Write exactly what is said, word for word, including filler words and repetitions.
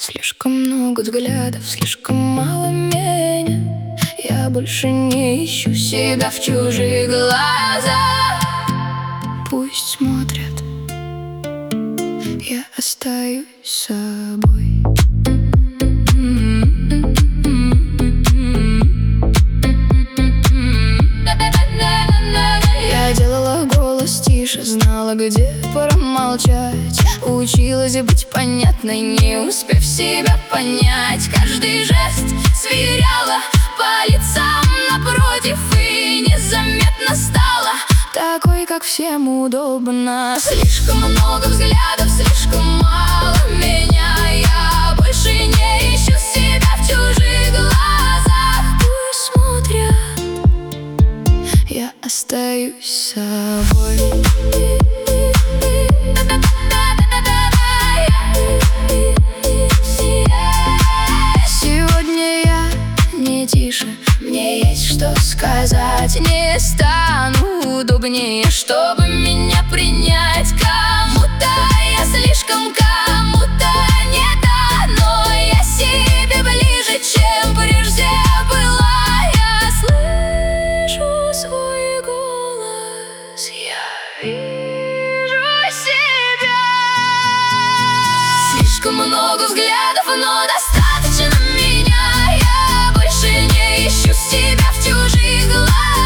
Слишком много взглядов, слишком мало меня. Я больше не ищу себя в чужих глазах. Пусть смотрят, я остаюсь собой. Я делала голос тише, знала, где промолчать. Училась быть понятной, не успев себя понять. Каждый жест сверяла по лицам напротив, и незаметно стала такой, как всем удобно. Слишком много взглядов, слишком мало меня. Я больше не ищу себя в чужих глазах. Пусть смотрят, я остаюсь собой. Сегодня я не тише, мне есть что сказать. Не стану удобнее, чтобы меня принять. Кому-то я слишком, кому-то не дано. Я себе ближе, чем прежде была. Я слышу свой голос, я вижу себя. Слишком много взглядов, но достаточно меня. Я больше не ищу себя в чужих глазах.